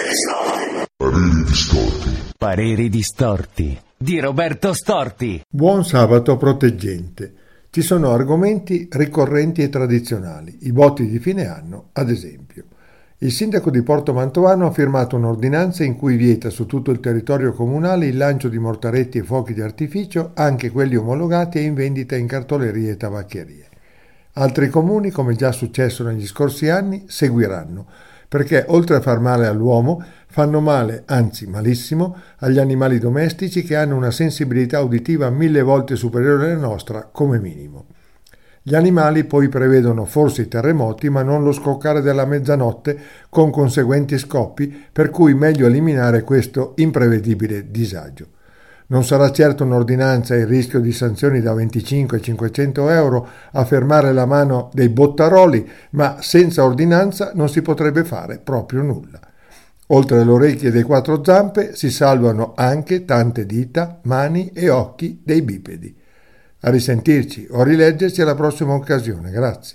Pareri distorti. Pareri distorti di Roberto Storti. Buon sabato proteggente. Ci sono argomenti ricorrenti e tradizionali, i botti di fine anno, ad esempio. Il sindaco di Porto Mantovano ha firmato un'ordinanza in cui vieta su tutto il territorio comunale il lancio di mortaretti e fuochi di artificio, anche quelli omologati e in vendita in cartolerie e tabaccherie. Altri comuni, come già successo negli scorsi anni, seguiranno, perché oltre a far male all'uomo, fanno male, anzi malissimo, agli animali domestici che hanno una sensibilità uditiva 1000 volte superiore alla nostra, come minimo. Gli animali poi prevedono forse i terremoti, ma non lo scoccare della mezzanotte con conseguenti scoppi, per cui meglio eliminare questo imprevedibile disagio. Non sarà certo un'ordinanza e il rischio di sanzioni da 25 a 500 euro a fermare la mano dei bottaroli, ma senza ordinanza non si potrebbe fare proprio nulla. Oltre alle orecchie dei quattro zampe si salvano anche tante dita, mani e occhi dei bipedi. A risentirci o a rileggerci alla prossima occasione. Grazie.